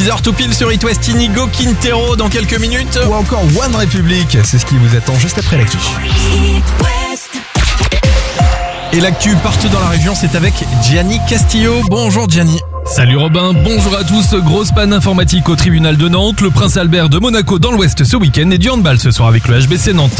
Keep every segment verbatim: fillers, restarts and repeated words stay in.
six heures tout pile sur It West, Inigo Quintero dans quelques minutes. Ou encore One Republic, c'est ce qui vous attend juste après l'actu. Et l'actu partout dans la région, c'est avec Gianni Castillo. Bonjour Gianni. Salut Robin, bonjour à tous. Grosse panne informatique au tribunal de Nantes. Le Prince Albert de Monaco dans l'Ouest ce week-end et du handball ce soir avec le H B C Nantes.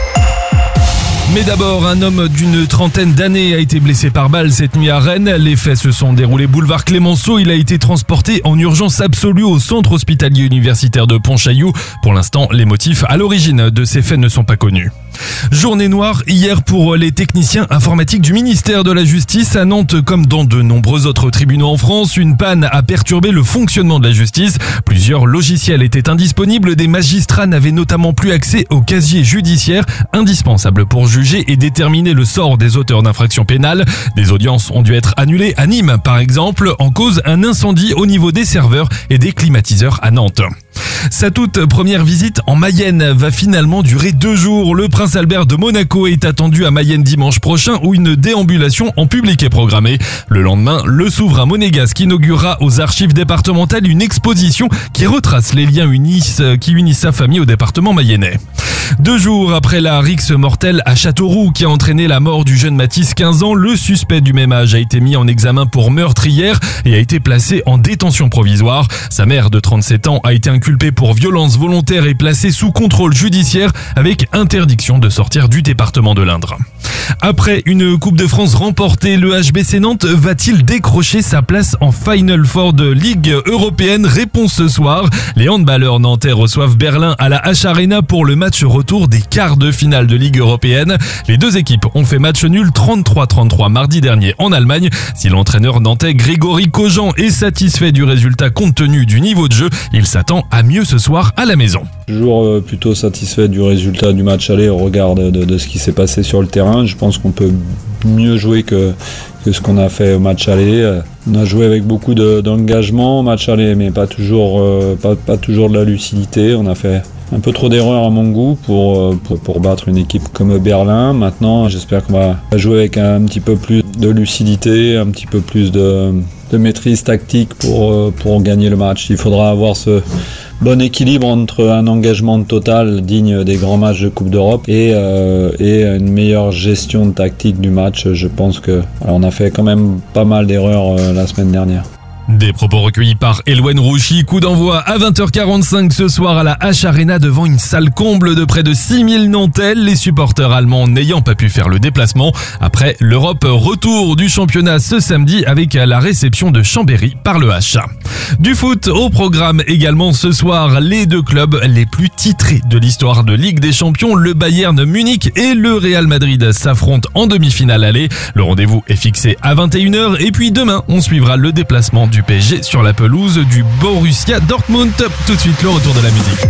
Mais d'abord, un homme d'une trentaine d'années a été blessé par balle cette nuit à Rennes. Les faits se sont déroulés boulevard Clémenceau. Il a été transporté en urgence absolue au centre hospitalier universitaire de Pontchaillou. Pour l'instant, les motifs à l'origine de ces faits ne sont pas connus. Journée noire hier pour les techniciens informatiques du ministère de la Justice à Nantes comme dans de nombreux autres tribunaux en France. Une panne a perturbé le fonctionnement de la justice. Plusieurs logiciels étaient indisponibles. Des magistrats n'avaient notamment plus accès au casier judiciaire indispensable pour juger et déterminer le sort des auteurs d'infractions pénales. Des audiences ont dû être annulées à Nîmes par exemple, en cause un incendie au niveau des serveurs et des climatiseurs à Nantes. Sa toute première visite en Mayenne va finalement durer deux jours. Le Prince Albert de Monaco est attendu à Mayenne dimanche prochain où une déambulation en public est programmée. Le lendemain, le souverain monégasque inaugurera aux archives départementales une exposition qui retrace les liens unissent, qui unissent sa famille au département mayennais. Deux jours après la rixe mortelle à Châteauroux qui a entraîné la mort du jeune Mathis, quinze ans, le suspect du même âge a été mis en examen pour meurtre hier et a été placé en détention provisoire. Sa mère de trente-sept ans a été inculpée pour violence volontaire et placée sous contrôle judiciaire avec interdiction de sortir du département de l'Indre. Après une Coupe de France remportée, le H B C Nantes va-t-il décrocher sa place en Final Four de Ligue européenne? Réponse ce soir. Les handballeurs nantais reçoivent Berlin à la H Arena pour le match retour des quarts de finale de Ligue européenne. Les deux équipes ont fait match nul trente-trois à trente-trois mardi dernier en Allemagne. Si l'entraîneur nantais Grégory Cogent est satisfait du résultat compte tenu du niveau de jeu, il s'attend à mieux ce soir à la maison. Toujours plutôt satisfait du résultat du match aller au regard de, de, de ce qui s'est passé sur le terrain. Je pense qu'on peut mieux jouer que, que ce qu'on a fait au match aller. On a joué avec beaucoup de, d'engagement au match aller, mais pas toujours, euh, pas, pas toujours de la lucidité. On a fait un peu trop d'erreurs à mon goût pour, pour, pour battre une équipe comme Berlin. Maintenant, j'espère qu'on va jouer avec un petit peu plus de lucidité, un petit peu plus de, de maîtrise tactique pour, pour gagner le match. Il faudra avoir ce bon équilibre entre un engagement total digne des grands matchs de Coupe d'Europe et, euh, et une meilleure gestion tactique du match. Je pense que alors on a fait quand même pas mal d'erreurs euh, la semaine dernière. Des propos recueillis par Elouen Rouchy. Coup d'envoi à vingt heures quarante-cinq ce soir à la H Arena devant une salle comble de près de six mille Nantais. Les supporters allemands n'ayant pas pu faire le déplacement. Après l'Europe, retour du championnat ce samedi avec la réception de Chambéry par le H. Du foot au programme également ce soir. Les deux clubs les plus titrés de l'histoire de Ligue des Champions, le Bayern Munich et le Real Madrid s'affrontent en demi-finale aller. Le rendez-vous est fixé à vingt et une heures et puis demain on suivra le déplacement du P S G sur la pelouse du Borussia Dortmund. Tout de suite le retour de la musique.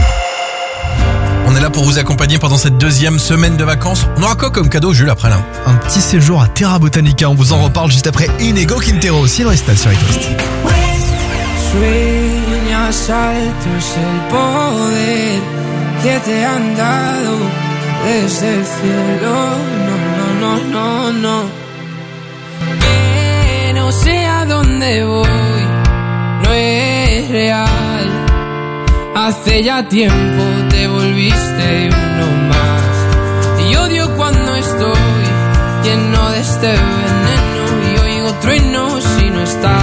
On est là pour vous accompagner pendant cette deuxième semaine de vacances. On aura quoi comme cadeau, Jules, après là? Un petit séjour à Terra Botanica, on vous en reparle juste après Inigo Quintero aussi dans l'espace sur It West. Sueñas altos el poder que te han dado desde el cielo. No, no, no, no, no. Que no sé a dónde voy, no es real. Hace ya tiempo te volviste uno más. Y odio cuando estoy lleno de este veneno y oigo truenos si no estás.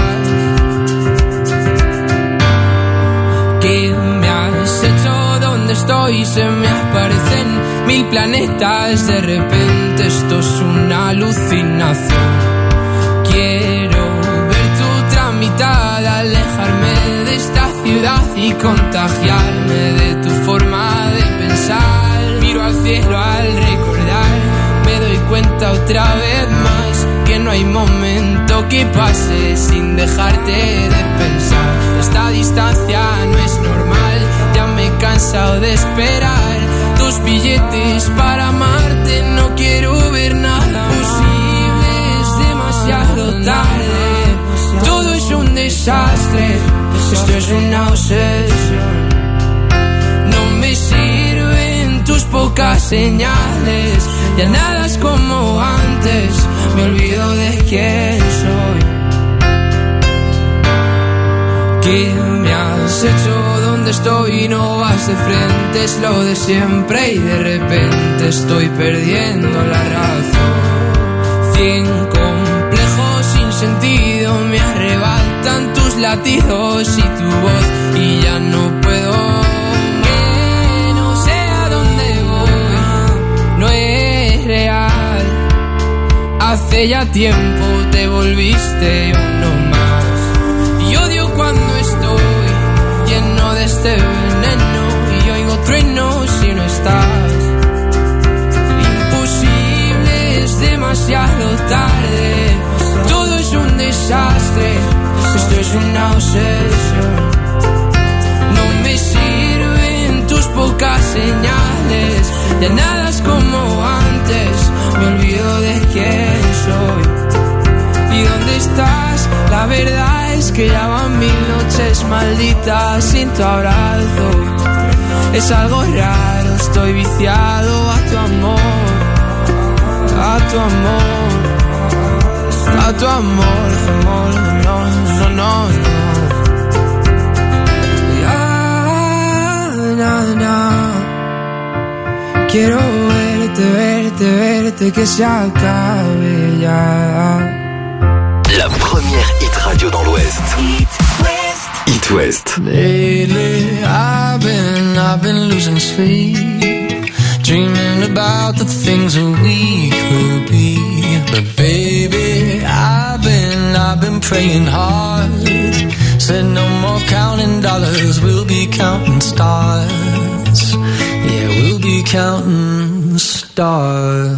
¿Qué me has hecho? ¿Dónde estoy? Se me aparecen mil planetas. De repente esto es una alucinación. Quiero ver tu tramitada, alejarme de esta ciudad y contagiarme de tu forma de pensar. Miro al cielo al recordar, me doy cuenta otra vez más que no hay momento que pase sin dejarte de pensar. Esta distancia no es normal, ya me he cansado de esperar tus billetes para amarte. No quiero ver nada posible, es demasiado tarde. Todo es un desastre, esto es una obsesión. No me sirven tus pocas señales, ya nada es como antes, me olvido de quién soy. ¿Qué me has hecho? ¿Dónde estoy? No vas de frente, es lo de siempre y de repente estoy perdiendo la razón. Cien complejos sin sentido me arrebatan tus latidos y tu voz y ya no puedo. Que no sé a dónde voy, no es real. Hace ya tiempo te volviste uno más. Y odio cuando estoy lleno de este veneno y oigo truenos si no estás. Imposible, es demasiado tarde. Todo es un desastre, esto es una obsesión. No me sirven tus pocas señales, ya nada es como antes. Me olvido de quién soy y dónde estás. La verdad es que ya van mil noches malditas sin tu abrazo. Es algo raro, estoy viciado a tu amor, a tu amor, a tu amor, amor, no, no, no, no. Ya, na, na. Quiero verte, verte, verte, que se acabe ya. La première hit radio dans l'Ouest. Hit West. Lately, I've been, I've been losing sleep, dreaming about the things that we could be. But baby, I've been, I've been praying hard. Said no more counting dollars, we'll be counting stars. Yeah, we'll be counting stars.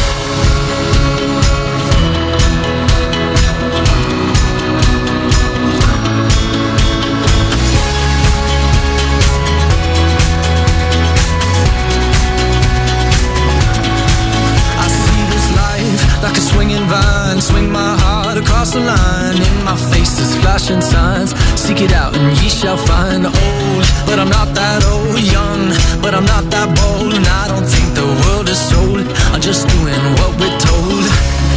Like a swinging vine, swing my heart across the line. In my face is flashing signs. Seek it out and ye shall find. Old, but I'm not that old. Young, but I'm not that bold. And I don't think the world is sold. I'm just doing what we're told.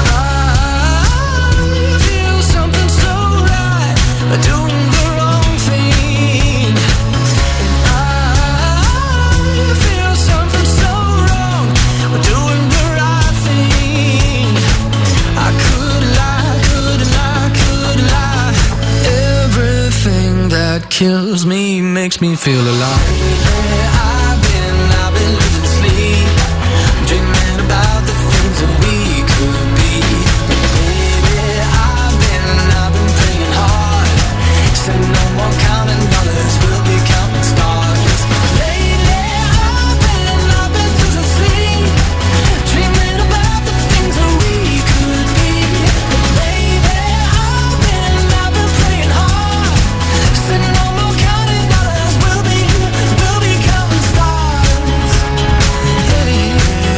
I feel something so right, doing the wrong thing. And I feel something so wrong, doing the right thing. I could lie, could lie, could lie. Everything that kills me makes me feel alive. I've been, I've been losing sleep, dreaming about the things that we could be. Baby, I've been, I've been praying hard. Said no more counting dollars, we'll be counting stars. Lately, I've been, I've been losing sleep, dreaming about the things that we could be. Baby, I've been, I've been praying hard. Said no more counting dollars, we'll be, we'll be counting stars. Hey.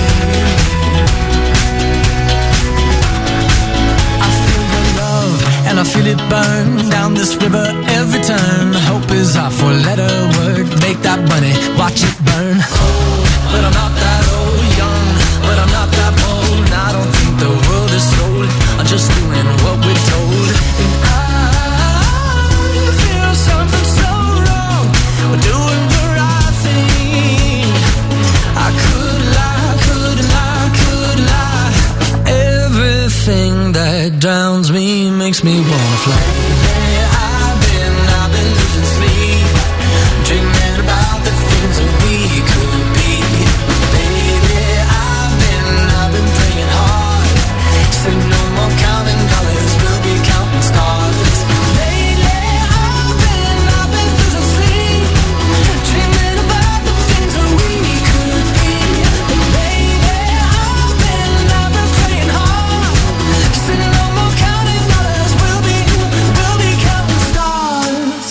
I feel the love and I feel it burn down this river every turn. Hope is our four-letter word. Make that money, watch it burn. Old, but I'm not that old. Young, but I'm not that bold. And I don't think the world is sold. I'm just doing what we're told. And I feel something so wrong. We're doing the right thing. I could lie, could lie, could lie. Everything that drowns me makes me wanna fly. I've been, I've been losing sleep, dreaming about the things that we could be. Baby, I've been, I've been praying hard. Say no more counting dollars, we'll be counting stars. Lately, I've been, I've been losing sleep, dreaming about the things that we could be. Baby, I've been, I've been praying hard. Say no more counting dollars, we'll be, we'll be counting stars.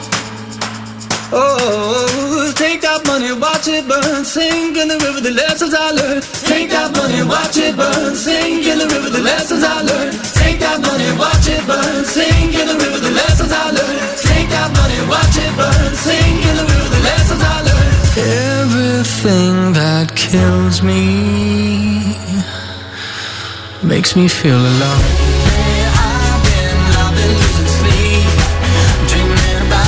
Oh, take that money, watch it burn, sink in the river, the lessons I learned. Take that money, watch it burn, sink in the river, the lessons I learned. Take that money, watch it burn, sink in the river, the lessons I learned. Take that money, watch it burn, sink in the river, the lessons I learned. Everything that kills me makes me feel alive. I've been, I've been losing sleep, dreaming about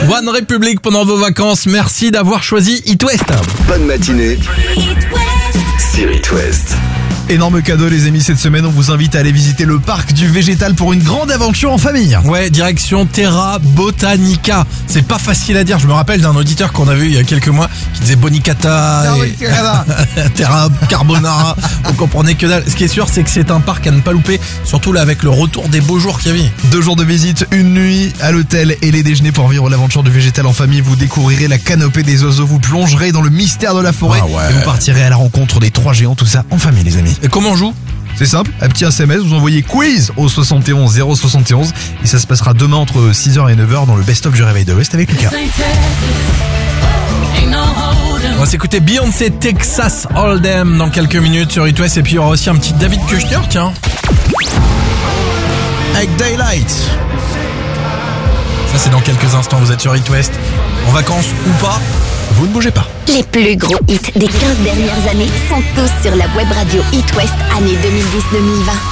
One Republic pendant vos vacances. Merci d'avoir choisi It West. Bonne matinée sur It West. Énorme cadeau les amis, cette semaine on vous invite à aller visiter le parc du végétal pour une grande aventure en famille. Ouais, direction Terra Botanica. C'est pas facile à dire, je me rappelle d'un auditeur qu'on a vu il y a quelques mois qui disait Bonicata et Terra Carbonara. On comprenait que dalle. Ce qui est sûr, c'est que c'est un parc à ne pas louper, surtout là avec le retour des beaux jours qu'il y a. Deux jours de visite, une nuit à l'hôtel et les déjeuners pour vivre l'aventure du végétal en famille. Vous découvrirez la canopée des oiseaux, vous plongerez dans le mystère de la forêt Ah ouais. et vous partirez à la rencontre des trois géants, tout ça en famille les amis. Et comment on joue ? C'est simple, un petit S M S, vous envoyez quiz au soixante et onze zéro soixante et onze et ça se passera demain entre six heures et neuf heures dans le best-of du Réveil de l'Ouest avec Lucas. On va s'écouter Beyoncé Texas Hold'em dans quelques minutes sur It West. Et puis il y aura aussi un petit David Kushner, tiens. Avec Daylight. Ça c'est dans quelques instants, vous êtes sur It West. En vacances ou pas, vous ne bougez pas. Les plus gros hits des quinze dernières années sont tous sur la web radio It West année deux mille dix deux mille vingt.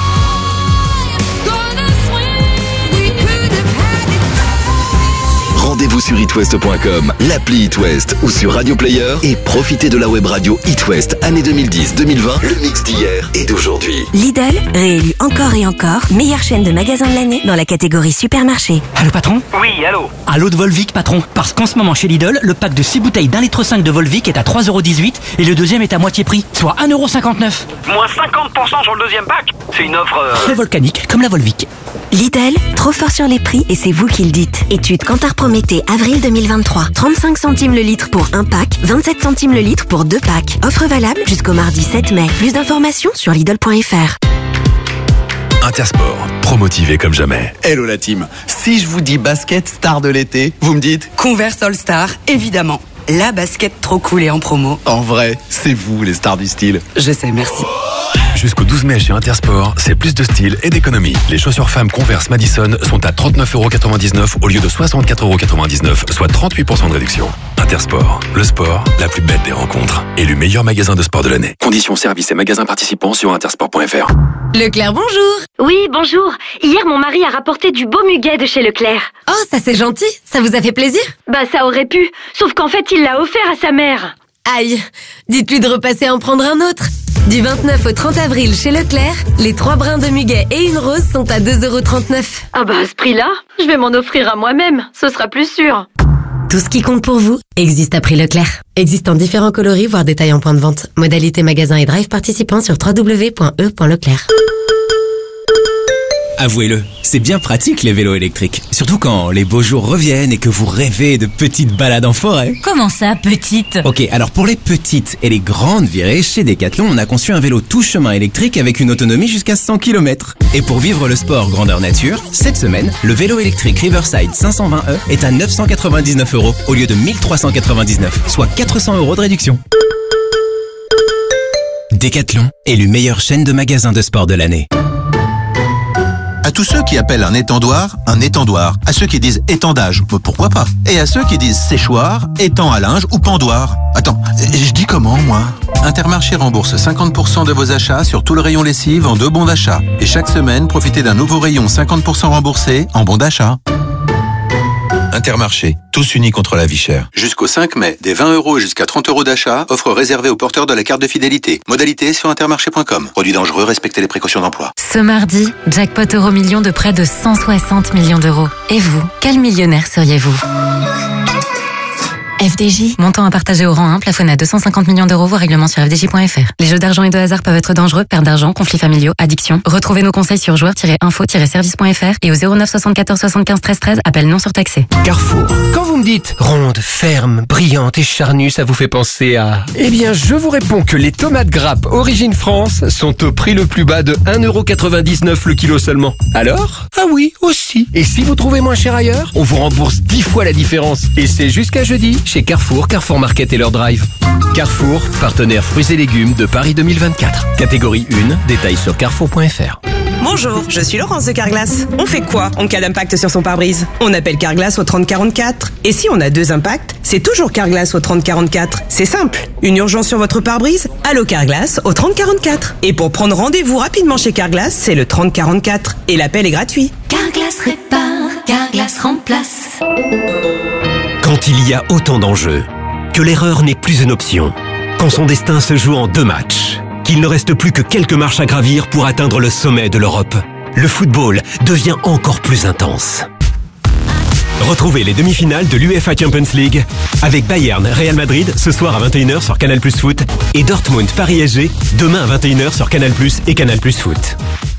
Rendez-vous sur itwest point com, l'appli It West ou sur Radio Player et profitez de la web radio It West année deux mille dix deux mille vingt, le mix d'hier et d'aujourd'hui. Lidl, réélu encore et encore, meilleure chaîne de magasins de l'année dans la catégorie supermarché. Allô patron ? Oui, allô. Allô de Volvic patron. Parce qu'en ce moment chez Lidl, le pack de six bouteilles d'un litre cinq de Volvic est à trois euros dix-huit et le deuxième est à moitié prix, soit un euro cinquante-neuf. Moins cinquante pour cent sur le deuxième pack. C'est une offre... Euh... Très volcanique, comme la Volvic. Lidl, trop fort sur les prix et c'est vous qui le dites. Étude Kantar Prométhée, avril deux mille vingt-trois. trente-cinq centimes le litre pour un pack, vingt-sept centimes le litre pour deux packs. Offre valable jusqu'au mardi sept mai. Plus d'informations sur Lidl point F R. Intersport, promotivé comme jamais. Hello la team, si je vous dis basket star de l'été, vous me dites Converse All Star, évidemment. La basket trop cool et en promo. En vrai, c'est vous les stars du style. Je sais, merci. Jusqu'au douze mai chez Intersport, c'est plus de style et d'économie. Les chaussures femmes Converse Madison sont à trente-neuf euros quatre-vingt-dix-neuf au lieu de soixante-quatre euros quatre-vingt-dix-neuf, soit trente-huit pour cent de réduction. Intersport, le sport, la plus belle des rencontres. Élu meilleur magasin de sport de l'année. Conditions, services et magasins participants sur intersport point F R. Leclerc, bonjour. Oui, bonjour. Hier, mon mari a rapporté du beau muguet de chez Leclerc. Oh, ça c'est gentil. Ça vous a fait plaisir ? Bah, ça aurait pu. Sauf qu'en fait, il l'a offert à sa mère. Aïe, dites-lui de repasser en prendre un autre. Du vingt-neuf au trente avril chez Leclerc, les trois brins de muguet et une rose sont à deux euros trente-neuf. Ah bah à ce prix-là, je vais m'en offrir à moi-même, ce sera plus sûr. Tout ce qui compte pour vous existe à prix Leclerc. Existe en différents coloris, voire détails en point de vente. Modalité magasin et drive participants sur w w w point e point leclerc. Avouez-le, c'est bien pratique les vélos électriques. Surtout quand les beaux jours reviennent et que vous rêvez de petites balades en forêt. Comment ça, petite ? Ok, alors pour les petites et les grandes virées, chez Decathlon, on a conçu un vélo tout chemin électrique avec une autonomie jusqu'à cent kilomètres. Et pour vivre le sport grandeur nature, cette semaine, le vélo électrique Riverside cinq cent vingt E est à neuf cent quatre-vingt-dix-neuf euros au lieu de mille trois cent quatre-vingt-dix-neuf, soit quatre cents euros de réduction. Decathlon, élu meilleure chaîne de magasins de sport de l'année. À tous ceux qui appellent un étendoir, un étendoir. À ceux qui disent étendage, pourquoi pas. Et à ceux qui disent séchoir, étang à linge ou pendoir. Attends, je dis comment, moi ? Intermarché rembourse cinquante pour cent de vos achats sur tout le rayon lessive en deux bons d'achat. Et chaque semaine, profitez d'un nouveau rayon cinquante pour cent remboursé en bons d'achat. Intermarché, tous unis contre la vie chère. Jusqu'au cinq mai, des vingt euros jusqu'à trente euros d'achat, offre réservée aux porteurs de la carte de fidélité. Modalité sur intermarché point com. Produit dangereux, respectez les précautions d'emploi. Ce mardi, jackpot euro million de près de cent soixante millions d'euros. Et vous, quel millionnaire seriez-vous ? F D J, montant à partager au rang un, plafonné à deux cent cinquante millions d'euros, voire règlement sur f d j point f r. Les jeux d'argent et de hasard peuvent être dangereux, perte d'argent, conflits familiaux, addiction. Retrouvez nos conseils sur joueurs tiret info tiret service point f r et au zéro neuf soixante-quatorze soixante-quinze treize treize, appel non surtaxé. Carrefour. Quand vous me dites ronde, ferme, brillante et charnue, ça vous fait penser à... Eh bien, je vous réponds que les tomates grappes Origine France sont au prix le plus bas de un euro quatre-vingt-dix-neuf le kilo seulement. Alors ? Ah oui, aussi. Et si vous trouvez moins cher ailleurs, on vous rembourse dix fois la différence. Et c'est jusqu'à jeudi chez Carrefour, Carrefour Market et leur drive. Carrefour, partenaire fruits et légumes de Paris deux mille vingt-quatre. Catégorie un, détails sur carrefour point f r. Bonjour, je suis Laurence de Carglass. On fait quoi en cas d'impact sur son pare-brise ? On appelle Carglass au trente quarante-quatre. Et si on a deux impacts, c'est toujours Carglass au trente quarante-quatre. C'est simple. Une urgence sur votre pare-brise ? Allô Carglass au trente quarante-quatre. Et pour prendre rendez-vous rapidement chez Carglass, c'est le trente quarante-quatre. Et l'appel est gratuit. Carglass répare, Carglass remplace. quand il y a autant d'enjeux, que l'erreur n'est plus une option, quand son destin se joue en deux matchs, qu'il ne reste plus que quelques marches à gravir pour atteindre le sommet de l'Europe, le football devient encore plus intense. Retrouvez les demi-finales de l'UEFA Champions League avec Bayern Real Madrid ce soir à vingt et une heures sur Canal Plus Foot et Dortmund Paris S G demain à vingt et une heures sur Canal Plus et Canal Plus Foot.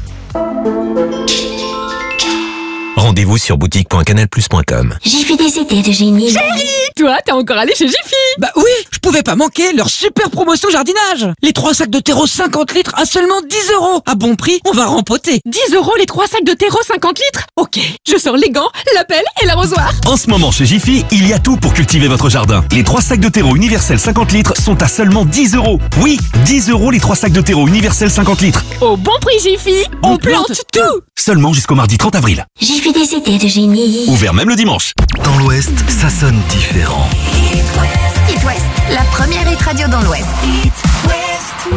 Rendez-vous sur boutique point canal plus point com. J'ai fait des idées de génie. Chérie, toi, t'es encore allé chez Jiffy? Bah oui, je pouvais pas manquer leur super promotion jardinage. Les trois sacs de terreau cinquante litres à seulement dix euros. À bon prix, on va rempoter. dix euros les trois sacs de terreau cinquante litres? Ok, je sors les gants, la pelle et l'arrosoir. En ce moment chez Jiffy, il y a tout pour cultiver votre jardin. Les trois sacs de terreau universel cinquante litres sont à seulement dix euros. Oui, dix euros les trois sacs de terreau universel cinquante litres. Au bon prix Jiffy, on, on plante, plante tout. Seulement jusqu'au mardi trente avril. J'ai fait des idées de génie. Ouvert même le dimanche. Dans l'Ouest, ça sonne différent. It West, la première hit radio dans l'Ouest. It West.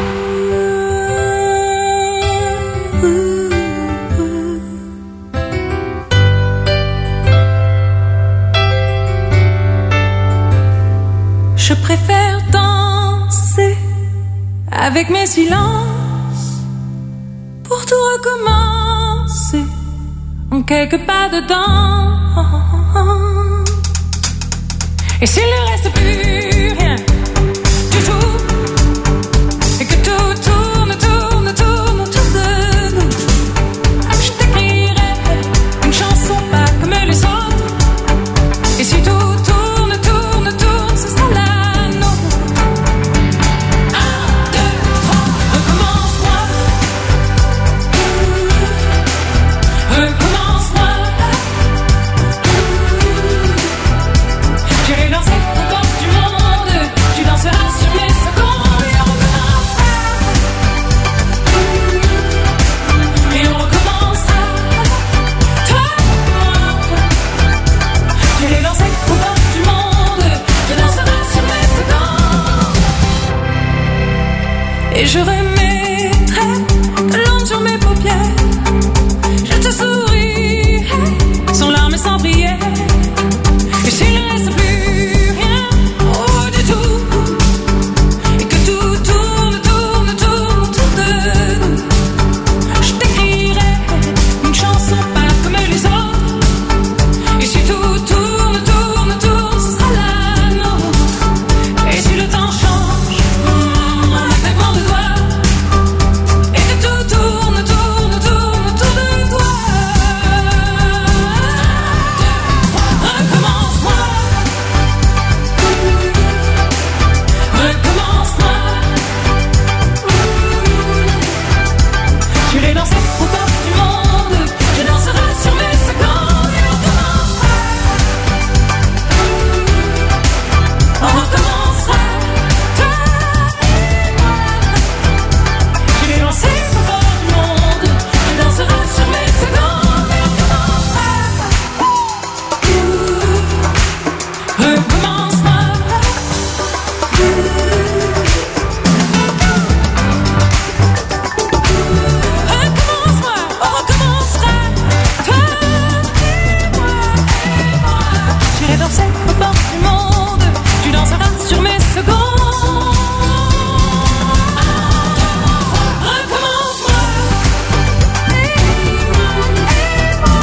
Je préfère danser avec mes silences pour tout recommencer en quelques pas dedans. Et s'il ne reste plus rien du tout et que tout tourne, tourne, tourne autour de nous, je t'écrirai une chanson pas comme les autres. Et si tout tourne, tourne, tourne, ce sera la nôtre. Un, deux, trois, recommence-moi. Recommence-moi. J'irai danser aux portes du monde. Tu danseras sur mes secondes. Et on recommencera. Et on recommencera. Toi et moi. J'irai danser aux portes du monde. Tu danseras sur mes secondes. Et je remettrai de l'encre sur mes paupières. Je te sourirai sans larmes et sans prière. Et s'il ne reste plus rien, oh du tout, et que tout tourne, tourne, tourne autour de nous, je t'écrirai une chanson pas comme les autres. Et si tout tourne, tourne, tourne, ce sera la nôtre. Et si le temps change, en un claquement de doigts, et que tout tourne, tourne, tourne autour de toi. Recommence-moi. Recommence-moi. Je vais danser aux portes du monde. Je danserai sur mes secondes. Et on recommencera. On recommencera. Toi et moi. Je vais danser aux portes du monde. Je danserai sur mes secondes. Et on recommencera. Recommence-moi. Recommence-moi, on recommencera. Toi et moi, et moi. J'irai danser aux portes du monde. Tu danseras sur mes secondes. Recommence-moi. Et moi, et moi.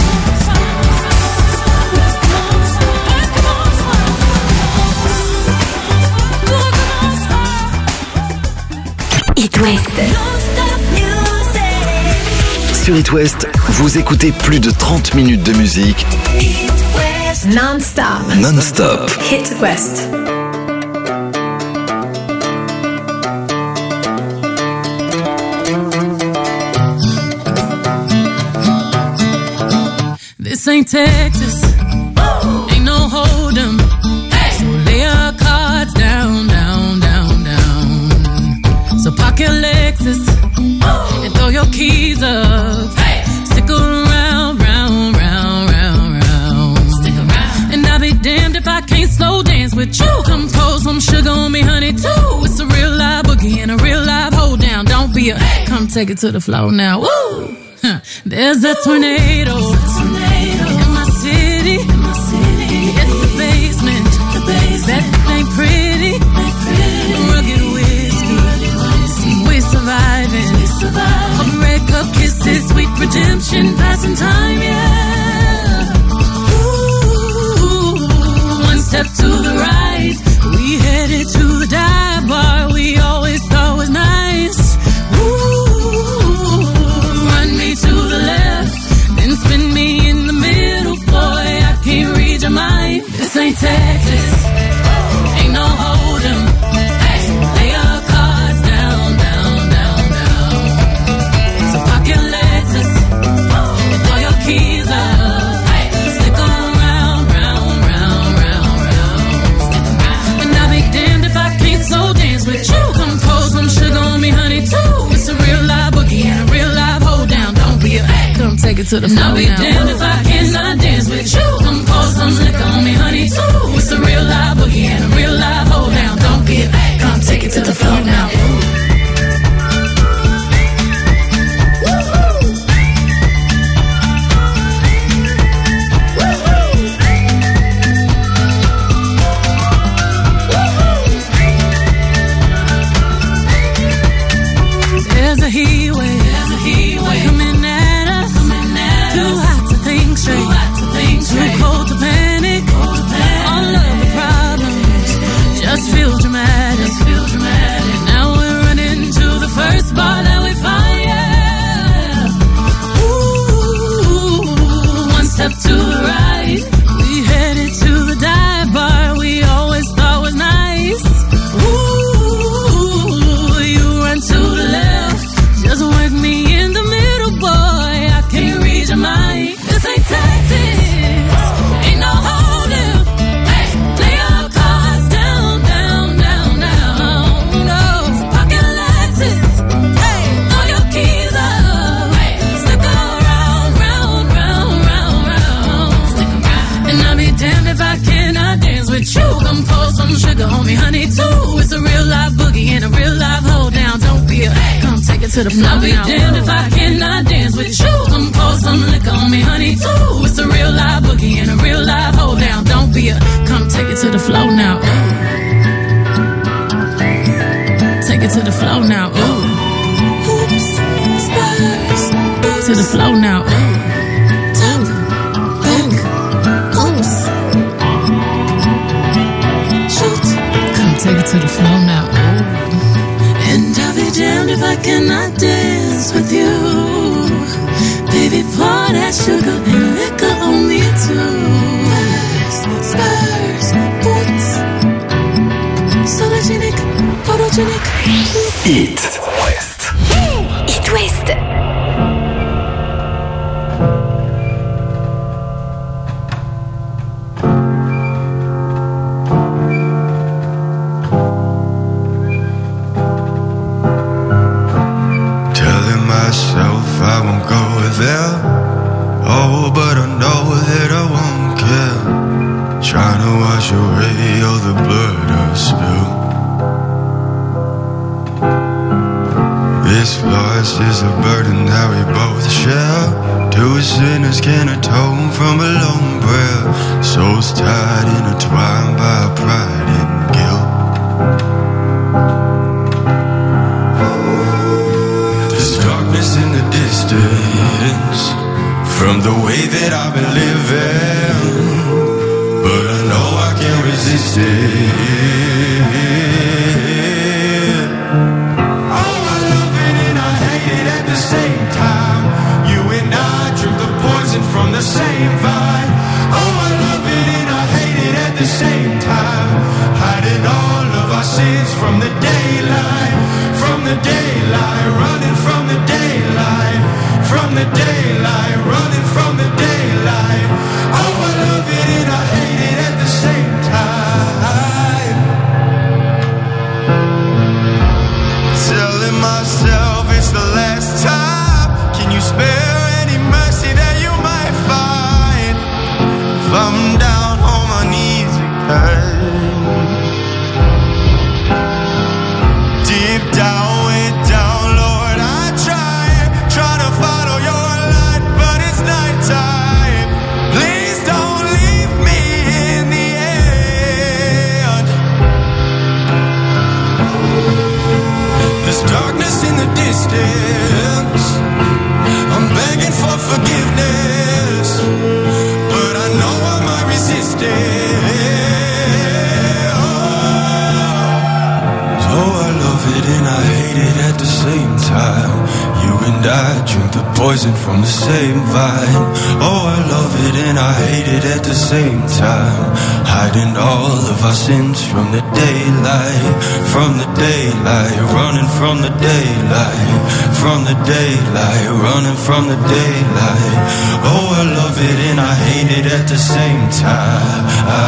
It West. Sur It West, vous écoutez plus de trente minutes de musique Non-stop. non-stop. Hit West. This ain't Texas. Ain't no hold'em. So lay your cards down, down, down, down. So park your Lexus and throw your keys up. Stick around, round, round, round, round. Stick around. And I'll be damned if I can't slow dance with you. Come pour some sugar on me, honey, too. It's a real live boogie and a real live hold down. Don't be a come take it to the floor now. Woo! Huh. There's a tornado in my city. In the basement. redemption, passing time, yeah. Ooh, one step to the right, we headed to the dive bar we always thought was nice. Ooh, run me to the left, then spin me in the middle, boy, I can't read your mind. This ain't Texas, ain't no hold'em. Hey, lay your cards down, down, down, down. It's a pocket Lexus, throw your keys up. Hey, stick around, round, round, round, round. Stick around. And I'll be damned if I can't slow dance with you. Come pour some sugar on me, honey, too. It's a real live boogie and a real live hold down. Don't be a hey, come take it to the floor. I'll be now. Damned if I cannot dance with you. Come pour some liquor on me, honey, too. It's a real live boogie and a real live hold down. Don't be a hey, come take it to the floor now. There's a heat wave, there's a heat wave coming at us, coming at too us. Hot to think straight, too hot to think straight, too cold to panic, cold to panic. All of the problems just feel dramatic, just feel dramatic. Now we're running to the first bar that we find, yeah. Ooh, one step to the right, we headed to the dive bar we always thought was nice. Ooh, you run to the left, just work me in the middle, boy, I can't read your mind. This ain't Texas, ain't no hold'em. Hey, lay your cards down, down, down, down. No, pocket Lexus, hey, throw your keys up. Hey, stick around, round, round, round, round. Stick around. And I'll be damned if I cannot dance with you. Come pour some sugar on me, honey, too. It's a real live boogie and a real live hold down. Don't be a hey, come take it to the floor. I'll be damned if I cannot dance with you. Come pour some liquor on me, honey, too. It's a real live boogie and a real live hold down. Don't be a come take it to the floor now. Ooh. Take it to the floor now. Ooh. Oops, stars. To the floor now. Ooh. Talk, think, oops. Shoot, come take it to the floor now. Ooh. And I'll be damned if I cannot dance with you. Baby, pour that sugar and liquor on me too. Spurs, spurs, boots. Sologenic, photogenic. It West. It West. Telling myself I won't go there. Oh, but I know that I won't care. Trying to wash away all the blood I spilled. This loss is a burden that we both share. Two sinners can atone from a lone prayer. Souls tied, intertwined by pride and guilt. There's darkness in the distance from the way that I've been living, but I know I can't resist it. Oh, I love it and I hate it at the same time. You and I drink the poison from the same vine. Oh, I love it and I hate it at the same time. Hiding all of our sins from the daylight, from the daylight, running from the daylight, from the daylight, running from the daylight. Oh, I love it and I hate it at the same time. Telling myself it's the last time. Can you spare any mercy that you might find? drink the poison from the same vine. Oh, I love it and I hate it at the same time. Hiding all of our sins from the daylight, from the daylight, running from the daylight, from the daylight, running from the daylight. Oh, I love it and I hate it at the same time.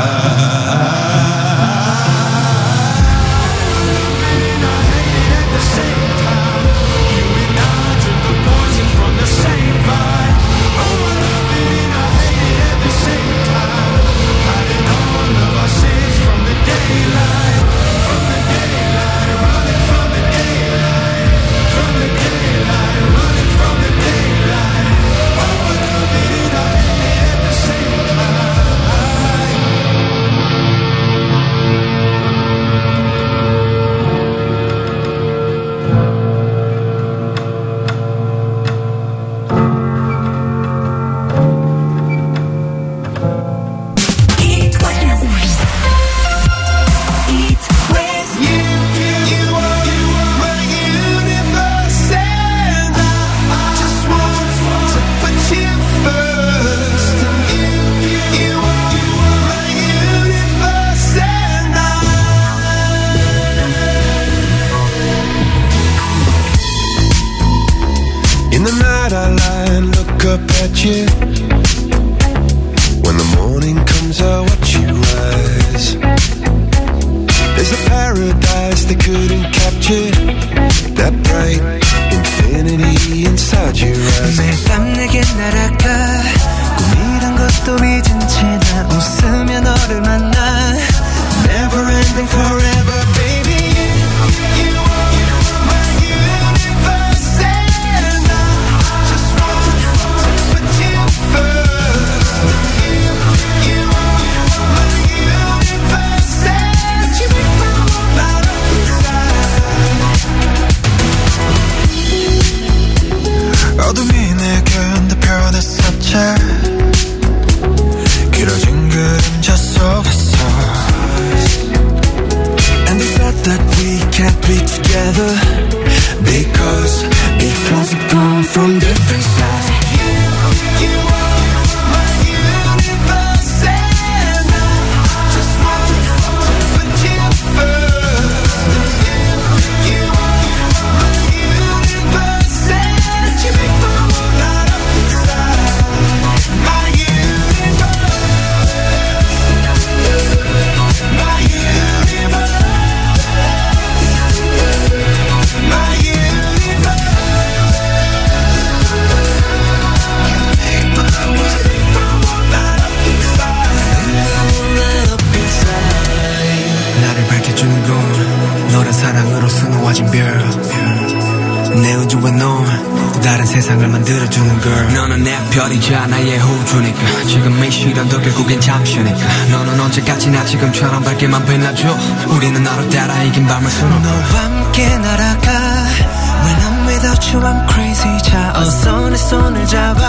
언제까지나 지금처럼 밝게만 빛나줘. 우리는 너를 따라 이긴 밤을 수놓. 너와 함께 날아가. When I'm without you I'm crazy. 자 어서 내 손을 잡아.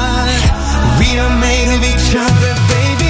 We are made of each other baby.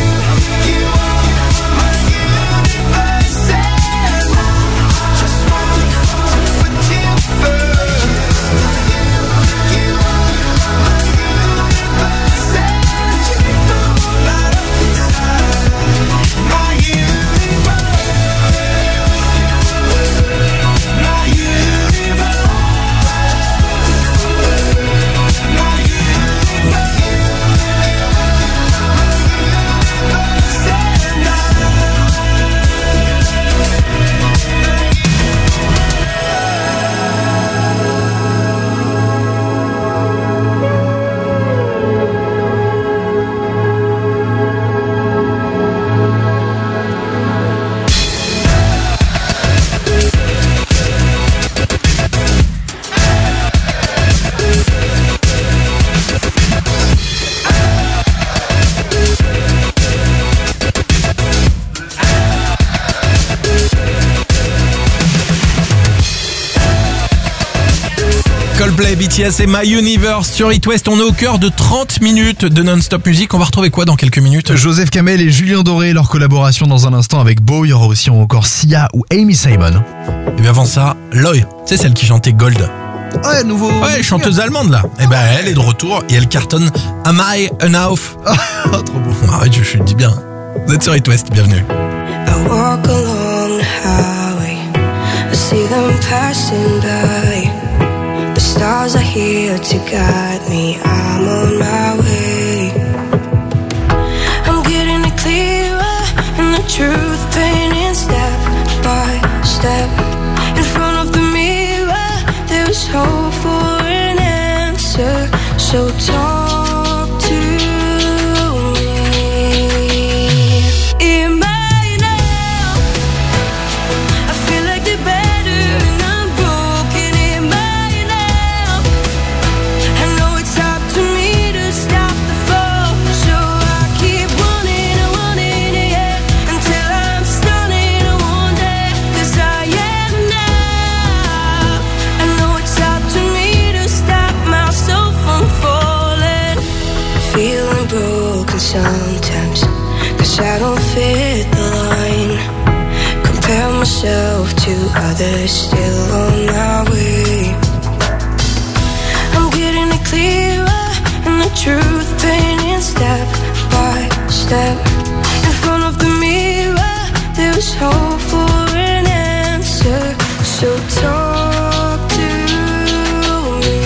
Coldplay, B T S et My Universe sur It West. On est au cœur de trente minutes de non-stop musique. On va retrouver quoi dans quelques minutes? Joseph Kamel et Julien Doré, leur collaboration dans un instant avec Beau. Il y aura aussi encore Sia ou Amy Simon. Et bien avant ça, Loy, c'est celle qui chantait Gold. Ouais, nouveau. Ouais, chanteuse allemande là. Et ben elle est de retour et elle cartonne Am I Enough. Oh, trop beau. Arrête, je, je le dis bien. Vous êtes sur It West, bienvenue. I walk along the highway, I see them passing by. The stars are here to guide me, I'm on my way. I'm getting it clearer, and the truth painting step by step. In front of the mirror, there's hope for an answer, so talk to me. Am I enough? I feel like the better and I'm broken. Am I enough? I know it's up to me to stop the fall, so I keep running and running, yeah, until I'm stunning one day, 'cause I am enough. I know it's up to me to stop myself from falling. Feeling broken sometimes, 'cause I don't fit the line. Compare myself to others still on my way. I'm getting it clearer, and the truth painting step by step. In front of the mirror, there's hope for an answer, so talk to me.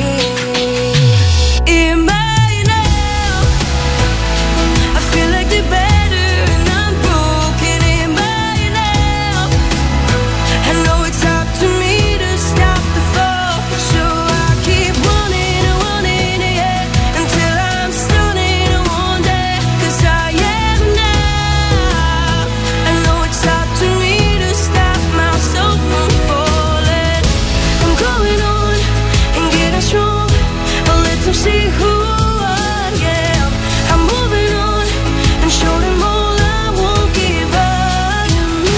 Am I enough? I feel like the better and I'm broken. Am I enough? I know it's up to me to stop the fall, so I keep running and running, yeah, until I'm stunning one day, 'cause I am enough. I know it's up to me to stop myself from falling. I'm going on and getting strong, I'll let them see who I am. I'm moving on and show them all I won't give up.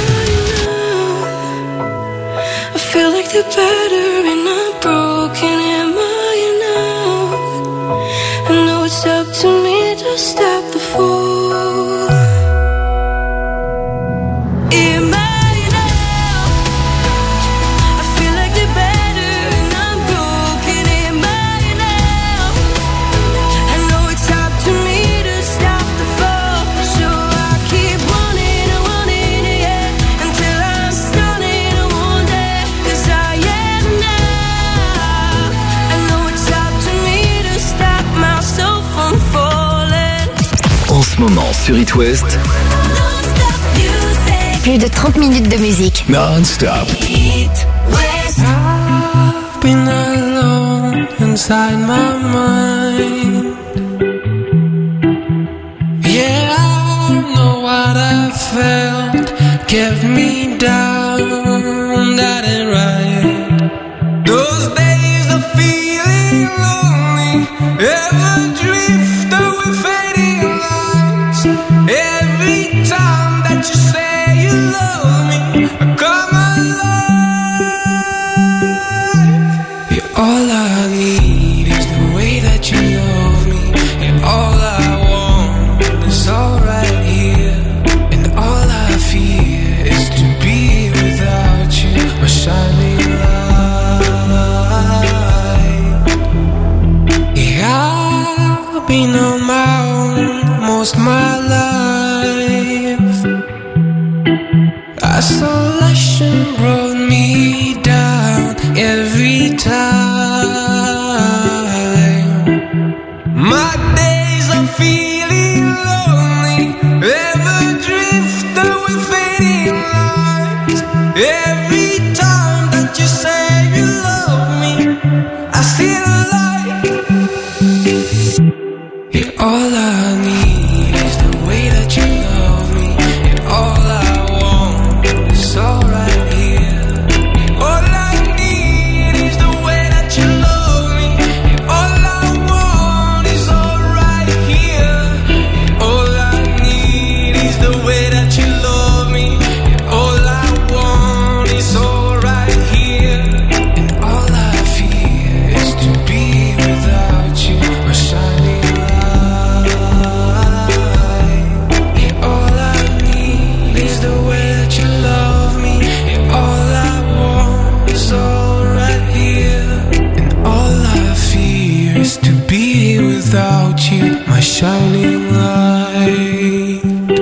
I feel like the better and I'm broken. Am I enough? I know it's up to me to stop the fall. Am I enough? I feel like the better and I'm broken. Am I enough? I know it's up to me to stop the fall, so I keep running and running, yeah, until I'm stunning one day, 'cause I am enough. I know it's up to me to stop myself from falling. En ce moment sur It West, Plus de trente minutes de musique. non-stop. I've been alone inside my mind. Yeah, I know what I felt kept me down, that ain't right. Those days of feeling lonely, ever drift away fading lights. Every time that you say you love me, I come alive. Yeah, all I need is the way that you love me, and all I want is all right here, and all I fear is to be without you, my shining light. Yeah, I've been on my own most of my life. Isolation brought me down every time. My days of feeling lonely, ever drift away fading lights. Every time that you say you love me, I see the light. Yeah, all I need is the way that you love me, and all I want is all right here. All I need is the way that you love me, and all I want is all be here without you, my shining light.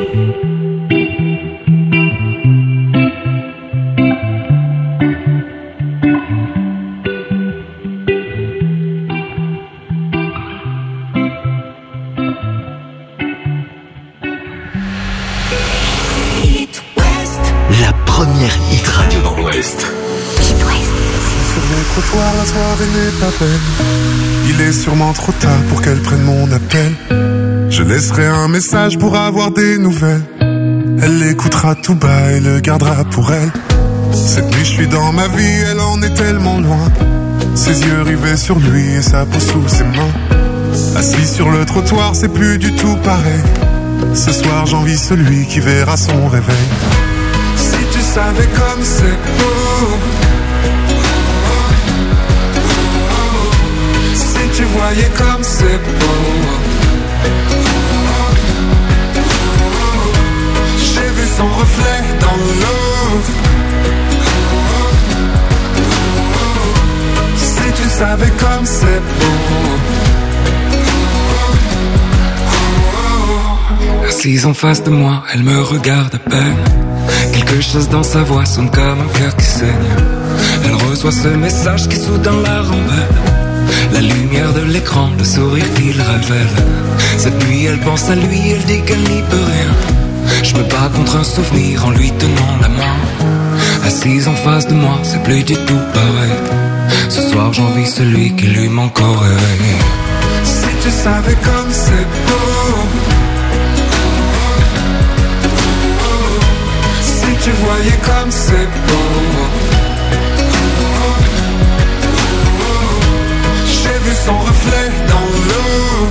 La première hit radio dans l'Ouest. Sur les trottoirs, la soirée n'est pas belle. Il est sûrement trop tard pour qu'elle prenne mon appel. Je laisserai un message pour avoir des nouvelles. Elle l'écoutera tout bas et le gardera pour elle. Cette nuit je suis dans ma vie, elle en est tellement loin. Ses yeux rivés sur lui et sa peau sous ses mains. Assis sur le trottoir, c'est plus du tout pareil. Ce soir j'envie celui qui verra son réveil. Si tu savais comme c'est beau, si tu voyais comme c'est beau. J'ai vu son reflet dans l'eau. Si tu savais comme c'est beau. Assise en face de moi, elle me regarde à peine. Quelque chose dans sa voix sonne comme un cœur qui saigne. Elle reçoit ce message qui soudain la rembelle. La lumière de l'écran, le sourire qu'il révèle. Cette nuit elle pense à lui, elle dit qu'elle n'y peut rien. Je me bats contre un souvenir en lui tenant la main. Assise en face de moi, c'est plus du tout pareil. Ce soir j'envie celui qui lui manque au réveil. Si tu savais comme c'est beau, si tu voyais comme c'est beau. J'ai vu son reflet dans l'eau.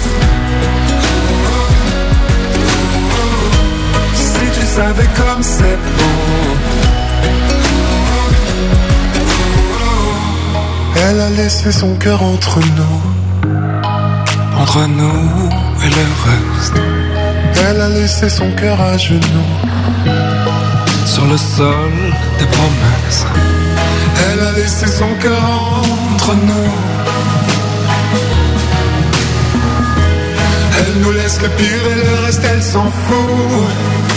Si tu savais comme c'est beau. Elle a laissé son cœur entre nous. Entre nous et le reste. Elle a laissé son cœur à genoux. Sur le sol des promesses. Elle a laissé son cœur entre nous. Elle nous laisse le pire et le reste elle s'en fout.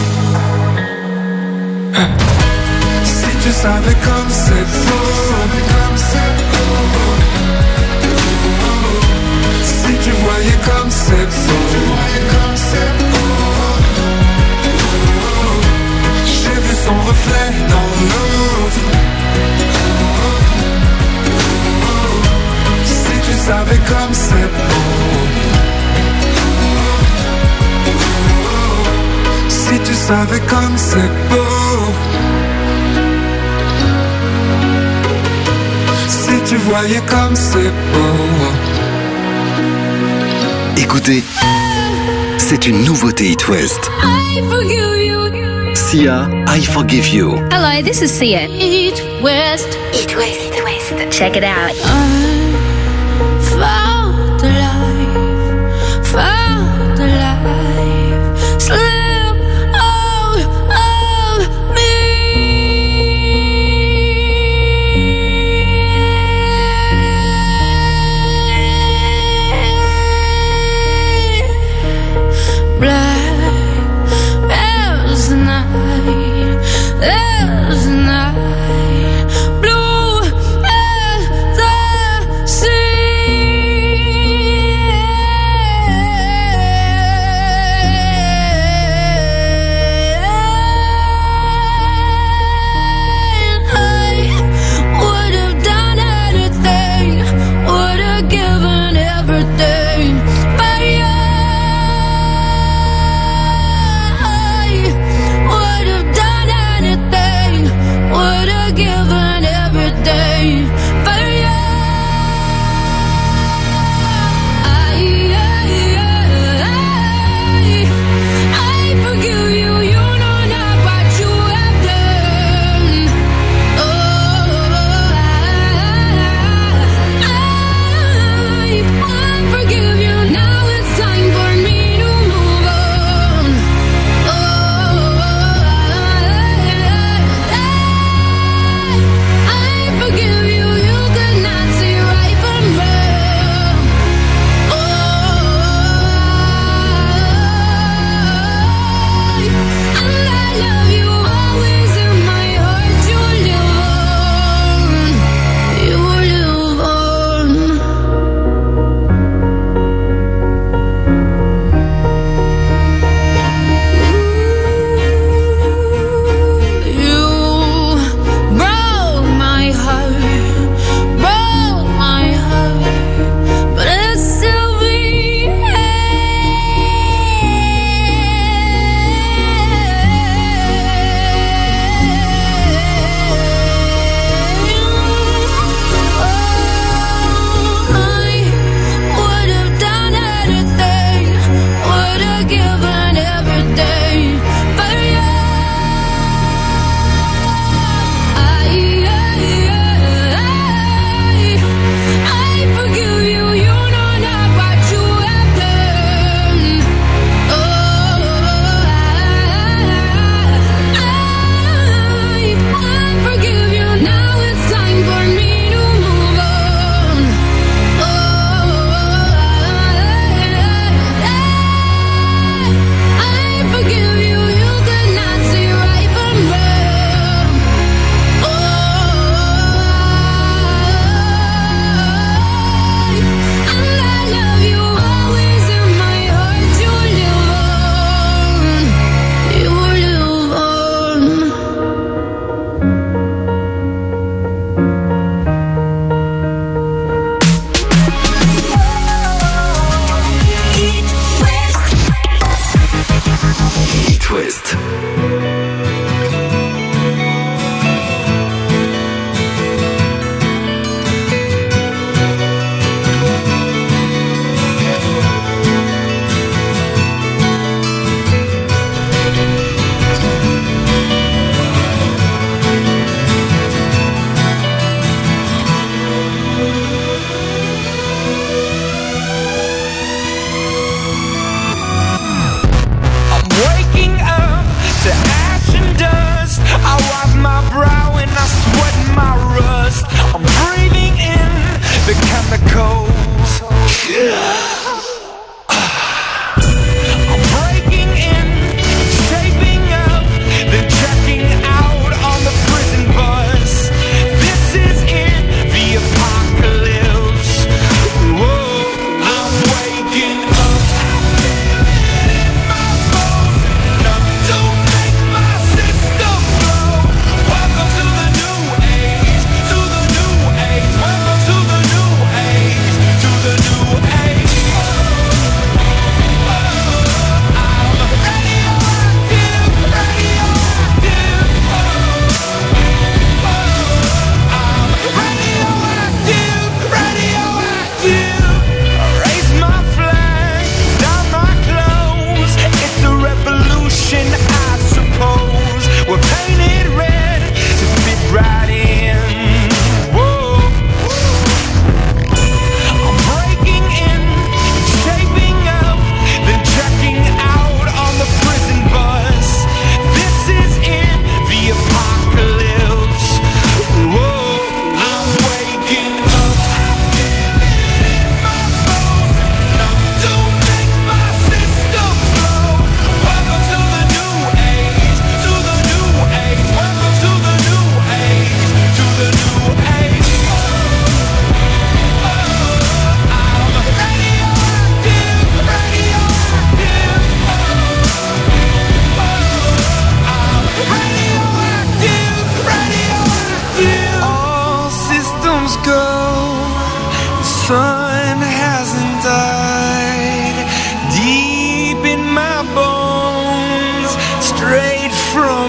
Si tu savais comme c'est beau. Si tu voyais comme c'est beau. J'ai vu son reflet dans l'eau. Si tu savais comme c'est beau. Si tu savais comme c'est beau. Si tu voyais comme c'est beau. Écoutez, c'est une nouveauté It West. I forgive you. Sia, I Forgive You. Hello, this is Sia. Eat West. Eat West, Eat West. Check it out. I found the life, found the life, slip out of me. Black as the night, as the night, blue as the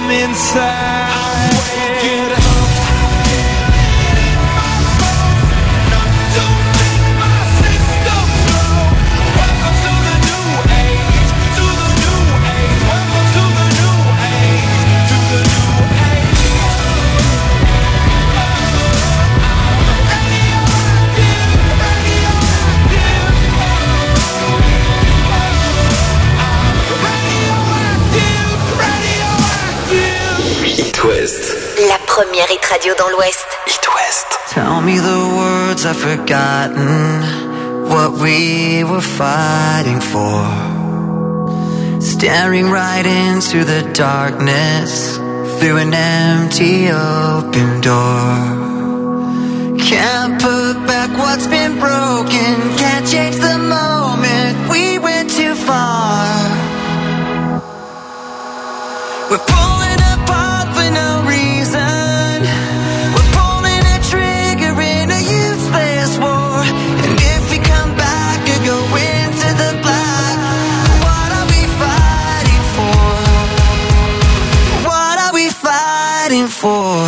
from inside. Get up. La première hit radio dans l'Ouest. It West. Tell me the words I've forgotten, what we were fighting for. Staring right into the darkness, through an empty open door. Can't put back what's been broken, can't change the moment, we went too far. We're pulling apart for no reason. We're pulling a trigger in a useless war. And if we come back or go into the black, what are we fighting for? What are we fighting for?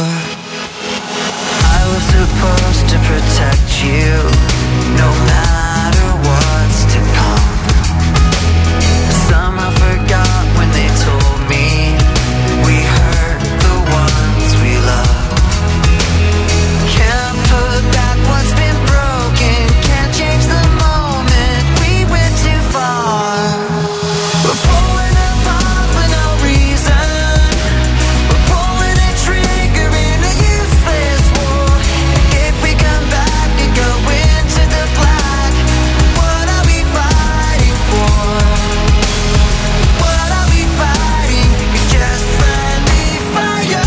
I was supposed to protect you, no matter what's to come. Somehow forgot when they told me we hurt the ones we love. Can't put back what's been broken, can't change the moment, we went too far. We're pulling apart for no reason. We're pulling a trigger in a useless war. And if we come back and go into the black, what are we fighting for? What are we fighting? It's just friendly fire.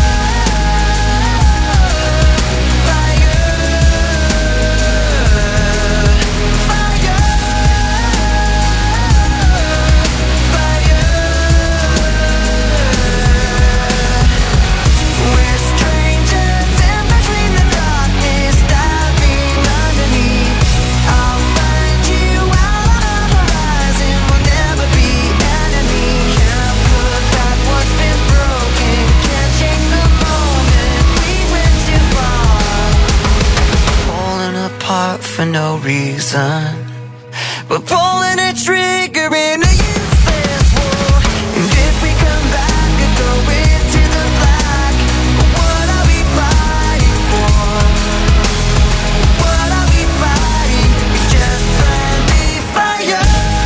We're strangers in between the darkness, diving underneath. I'll find you out on the horizon, we'll never be enemies. Can't put back what's been broken, can't change the moment, we went too far. Pulling apart for no reason. We're pulling a trigger in a useless war. And if we come back and go into the black, what are we fighting for? What are we fighting? It's just friendly fire.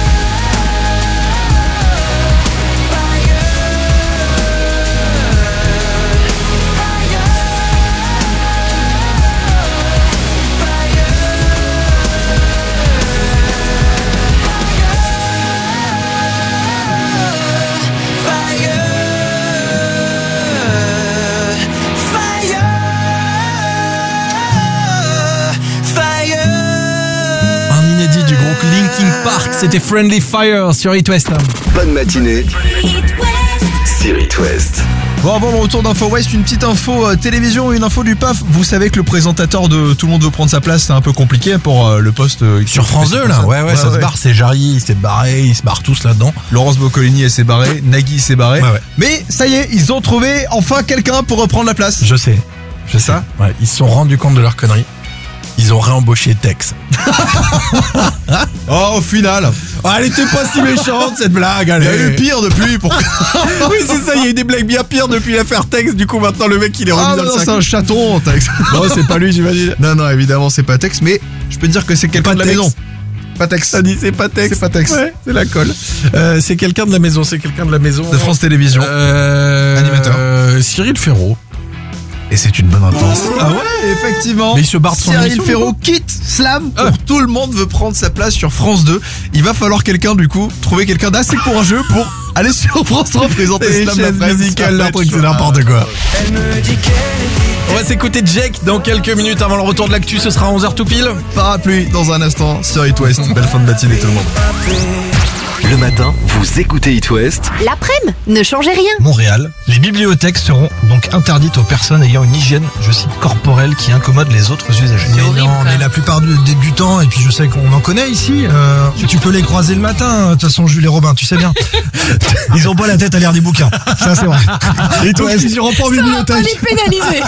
Un inédit du groupe Linkin Park, c'était Friendly Fire sur It West. Bonne matinée sur It West. Bon, avant le retour d'Info West, une petite info euh, télévision, une info du P A F. Vous savez que le présentateur de Tout le monde veut prendre sa place, c'est un peu compliqué pour euh, le poste euh, Sur France deux là, ouais ouais, ça se barre, c'est Jarry, il s'est barré, ils se barrent tous là-dedans. Laurence Boccolini, elle s'est barrée, Nagui s'est barré. Ouais, ouais. Mais ça y est, ils ont trouvé enfin quelqu'un pour reprendre la place. Je sais, je sais. ça Ouais, ils se sont rendus compte de leur connerie. Ils ont réembauché Tex. Oh, au final. Oh, elle était pas si méchante cette blague. Il y a allez. eu pire depuis. Pour... Oui, c'est ça, il y a eu des blagues bien pires depuis l'affaire Tex. Du coup, maintenant le mec il est remis Ah dans non, le sac. c'est un chaton, Tex. Non, c'est pas lui, j'imagine. Non, non, évidemment, c'est pas Tex, mais je peux te dire que c'est quelqu'un de la Tex. maison. Pas Tex. Ça dit c'est pas Tex. C'est pas Tex. Ouais, c'est la colle. Euh, c'est quelqu'un de la maison, c'est quelqu'un de la maison. De France Télévisions. Euh, Animateur. euh, Cyril Ferraud. Et c'est une bonne réponse. Ah ouais, effectivement. Mais il se barre de son Cyril émission, Ferraud du coup. quitte Slam pour Ah. Tout le monde veut prendre sa place sur France deux. Il va falloir quelqu'un, du coup, trouver quelqu'un d'assez courageux pour aller sur France trois présenter Les Slam chaises d'après. musicales, leur truc, c'est n'importe quoi. On va s'écouter Jake dans quelques minutes avant le retour de l'actu, ce sera à onze heures tout pile. Parapluie dans un instant sur It West. Belle fin de matinée tout le monde. Le matin, vous écoutez It West. L'après-midi, ne changez rien. Montréal, les bibliothèques seront donc interdites aux personnes ayant une hygiène, je cite, corporelle qui incommode les autres usagers. Mais non, mais la plupart du, du, du temps, et puis je sais qu'on en connaît ici, euh, tu peux les croiser le matin, de toute façon Jules et Robin, tu sais bien. Ils ont pas la tête à lire des bouquins, ça c'est vrai. Et toi, ils iront pas en bibliothèque. Ça va pas les pénaliser.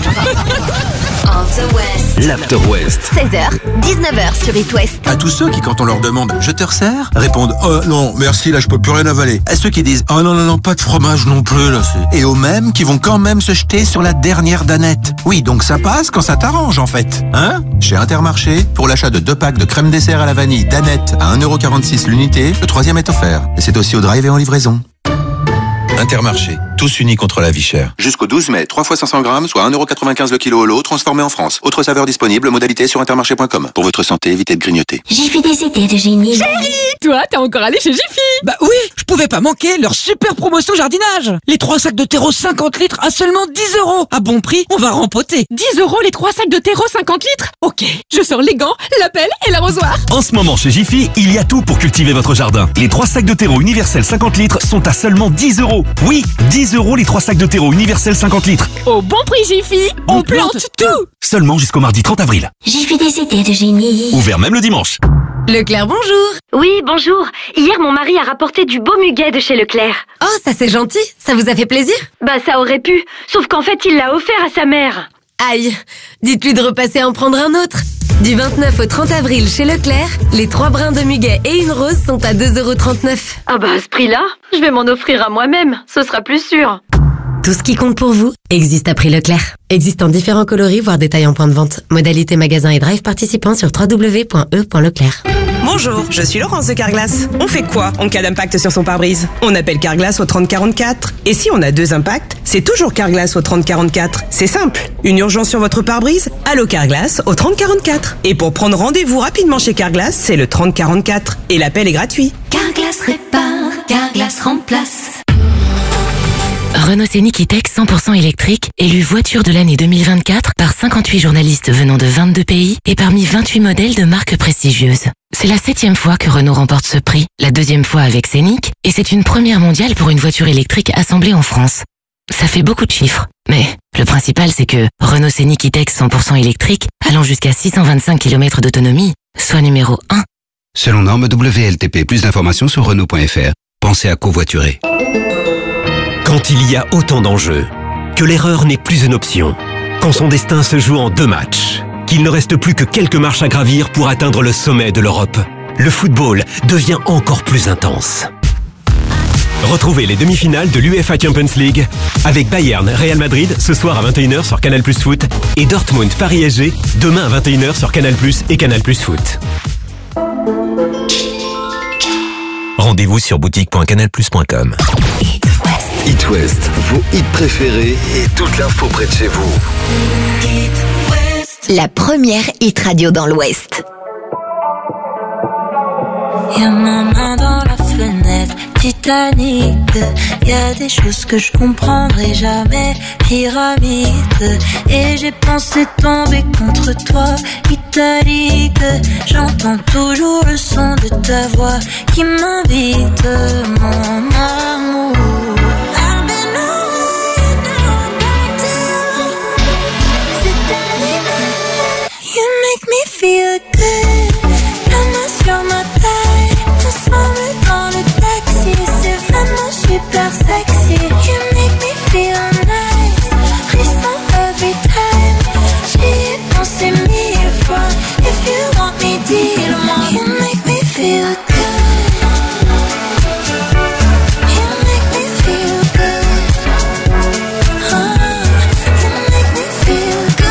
L'After West. seize heures, dix-neuf heures sur It West. À tous ceux qui, quand on leur demande « Je te resserre ?» répondent « Oh non, merci, là je peux plus rien avaler ». À ceux qui disent « Oh non, non, non, pas de fromage non plus, là c'est... » Et aux mêmes qui vont quand même se jeter sur la dernière danette. Oui, donc ça passe quand ça t'arrange en fait. Hein ? Chez Intermarché, pour l'achat de deux packs de crème dessert à la vanille danette à un euro quarante-six l'unité, le troisième est offert. Et c'est aussi au drive et en livraison. Intermarché, tous unis contre la vie chère. Jusqu'au douze mai, trois fois cinq cents grammes, soit un euro quatre-vingt-quinze le kilo au lot, transformé en France. Autre saveur disponible, modalité sur intermarché point com. Pour votre santé, évitez de grignoter. J'ai fait des idées de génie. Chérie, toi, t'es encore allé chez Jiffy? Bah oui, je pouvais pas manquer leur super promotion jardinage. Les trois sacs de terreau cinquante litres à seulement dix euros. À bon prix, on va rempoter. dix euros les trois sacs de terreau cinquante litres? Ok, je sors les gants, la pelle et l'arrosoir. En ce moment chez Jiffy, il y a tout pour cultiver votre jardin. Les trois sacs de terreau universel cinquante litres sont à seulement dix euros. Oui, dix euros les trois sacs de terreau universel cinquante litres. Au bon prix Jiffy, on, on plante, plante tout. Seulement jusqu'au mardi trente avril. J'ai fait des idées de génie. Ouvert même le dimanche. Leclerc, bonjour. Oui, bonjour. Hier, mon mari a rapporté du beau muguet de chez Leclerc. Oh, ça c'est gentil. Ça vous a fait plaisir? Bah, ça aurait pu. Sauf qu'en fait, il l'a offert à sa mère. Aïe. Dites-lui de repasser en prendre un autre. Du vingt-neuf au trente avril chez Leclerc, les trois brins de muguet et une rose sont à deux euros trente-neuf. Ah bah, à ce prix-là, je vais m'en offrir à moi-même. Ce sera plus sûr. Tout ce qui compte pour vous existe à prix Leclerc. Existe en différents coloris, voire détails en point de vente. Modalité magasin et drive participants sur w w w point e point leclerc. Bonjour, je suis Laurence de Carglass. On fait quoi en cas d'impact sur son pare-brise? On appelle Carglass au trente quarante-quatre. Et si on a deux impacts, c'est toujours Carglass au trente quarante-quatre. C'est simple. Une urgence sur votre pare-brise? Allô Carglass au trente quarante-quatre. Et pour prendre rendez-vous rapidement chez Carglass, c'est le trente quarante-quatre. Et l'appel est gratuit. Carglass répare, Carglass remplace. Renault Scénic E-Tech cent pour cent électrique, élu voiture de l'année deux mille vingt-quatre par cinquante-huit journalistes venant de vingt-deux pays et parmi vingt-huit modèles de marques prestigieuses. C'est la septième fois que Renault remporte ce prix, la deuxième fois avec Scénic, et c'est une première mondiale pour une voiture électrique assemblée en France. Ça fait beaucoup de chiffres, mais le principal c'est que Renault Scénic E-Tech cent pour cent électrique, allant jusqu'à six cent vingt-cinq kilomètres d'autonomie, soit numéro un. Selon norme W L T P, plus d'informations sur Renault point F R. Pensez à covoiturer. Quand il y a autant d'enjeux, que l'erreur n'est plus une option, quand son destin se joue en deux matchs, qu'il ne reste plus que quelques marches à gravir pour atteindre le sommet de l'Europe, le football devient encore plus intense. Retrouvez les demi-finales de l'U E F A Champions League avec Bayern Real Madrid ce soir à vingt et une heures sur Canal Plus Foot et Dortmund Paris S G demain à vingt et une heures sur Canal Plus et Canal Plus Foot. Rendez-vous sur boutique point canal plus point com. It West, vos hits préférés et toute l'info près de chez vous. La première hit radio dans l'Ouest. Y'a ma main dans la fenêtre, Titanic. Y'a des choses que je comprendrai jamais, pyramide. Et j'ai pensé tomber contre toi, italique. J'entends toujours le son de ta voix qui m'invite, mon amour. Make me feel good. La main sur ma taille, ensemble dans le taxi, c'est vraiment super sexy. You make me feel nice, frisson every time. J'y ai pensé mille fois. If you want me, dis-le-moi. You make me feel good. You make me feel good. Oh, you make me feel good.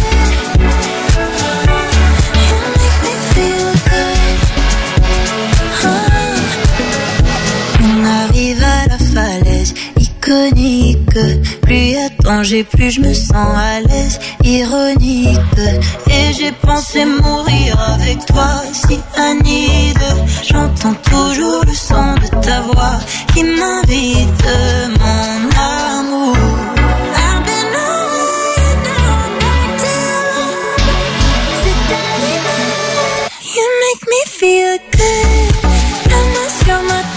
Iconique, plus y a danger, plus je me sens à l'aise, ironique. Et j'ai pensé mourir avec toi, si Anide. J'entends toujours le son de ta voix qui m'invite, mon amour. I've been on and back to c'est you make me feel good. La main sur ma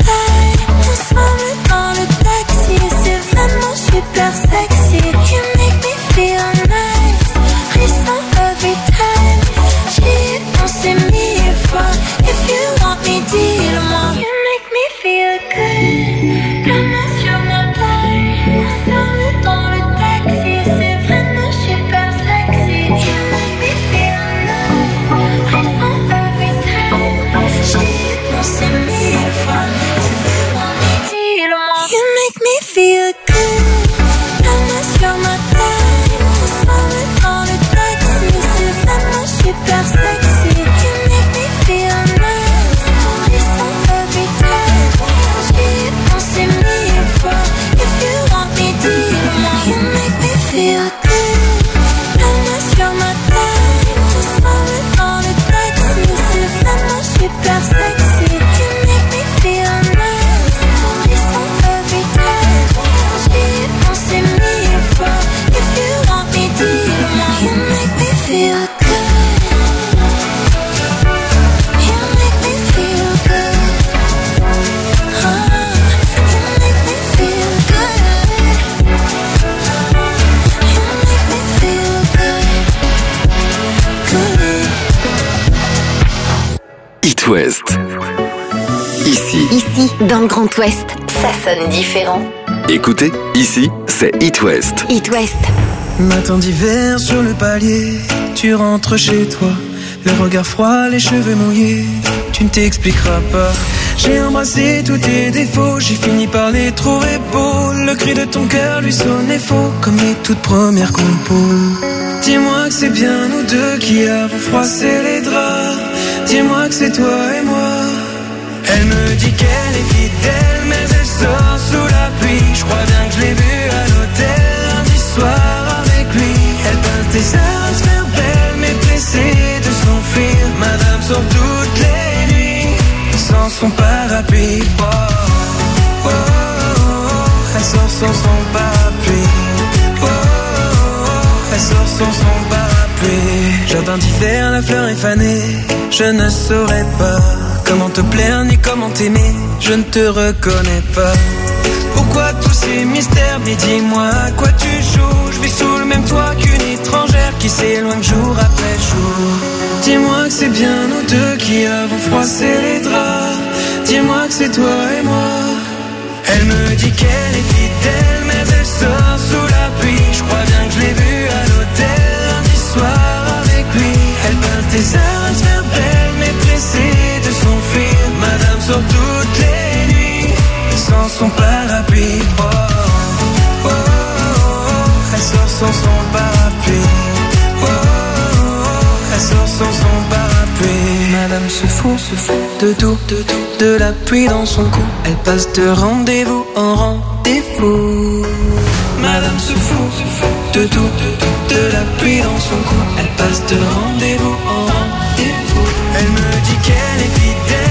West. Ici. Ici, dans le Grand Ouest, ça sonne différent. Écoutez, ici, c'est It West. It West. Matin d'hiver sur le palier, tu rentres chez toi, le regard froid, les cheveux mouillés, tu ne t'expliqueras pas. J'ai embrassé tous tes défauts, j'ai fini par les trouver beaux. Le cri de ton cœur lui sonnait faux, comme les toutes premières compos. Dis-moi que c'est bien nous deux qui avons froissé les draps. Dis-moi que c'est toi et moi. Elle me dit qu'elle est fidèle, mais elle sort sous la pluie. Je crois bien que je l'ai vue à l'hôtel lundi soir avec lui. Elle pince des heures à se faire belle, mais pressée de s'enfuir. Madame sort toutes les nuits sans son parapluie. Oh, oh, oh, oh, elle sort sans son parapluie. Oh, oh, oh, elle sort sans son parapluie. Jardin d'hiver, la fleur est fanée. Je ne saurais pas comment te plaire ni comment t'aimer. Je ne te reconnais pas. Pourquoi tous ces mystères? Mais dis-moi à quoi tu joues. Je vis sous le même toit qu'une étrangère qui s'éloigne jour après jour. Dis-moi que c'est bien nous deux qui avons froissé les draps. Dis-moi que c'est toi et moi. Elle me dit qu'elle est fidèle, mais elle sort sous la pluie. Je crois bien que je l'ai vue à l'hôtel lundi soir avec lui. Elle pince des heures à se faire belle, mais pressée de s'enfuir. Madame sort toutes les nuits sans son parapluie. Oh, oh, oh, oh, elle sort sans son parapluie. Oh, oh, oh, elle sort sans son parapluie. Madame se fout, se fout de tout, de tout, de la pluie dans son cou. Elle passe de rendez-vous en rendez-vous. Madame se fout, se fout de tout, de tout, de la pluie dans son cou. Elle passe de rendez-vous en rendez-vous. Elle me dit qu'elle est fidèle,